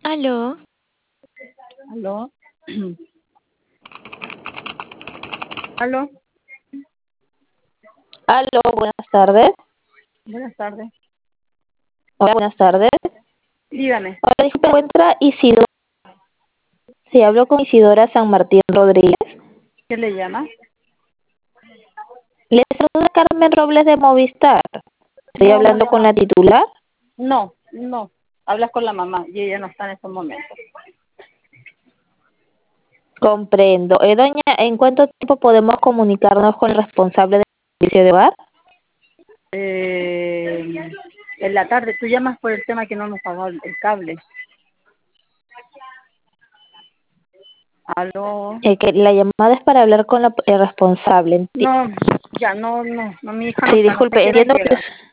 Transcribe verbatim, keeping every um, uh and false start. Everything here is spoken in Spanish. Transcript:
Aló. Aló. Aló. Aló, buenas tardes. Buenas tardes. Hola, buenas tardes. Dígame. Hola, disculpe, ¿se encuentra Isidora? Sí, hablo con Isidora San Martín Rodríguez. ¿Qué le llama? Le saluda Carmen Robles de Movistar. Estoy No, no, hablando con la titular. no, no. Hablas con la mamá y ella no está en estos momentos. Comprendo. Eh, doña, ¿en cuánto tiempo podemos comunicarnos con el responsable del servicio de hogar? Eh, en la tarde. Tú llamas por el tema que no hemos pagado el el cable. Aló. Eh, que la llamada es para hablar con la, el responsable. Enti- No, ya, no, no, no, mi hija no sí, está, no sé disculpe, qué hora entiendo que llega.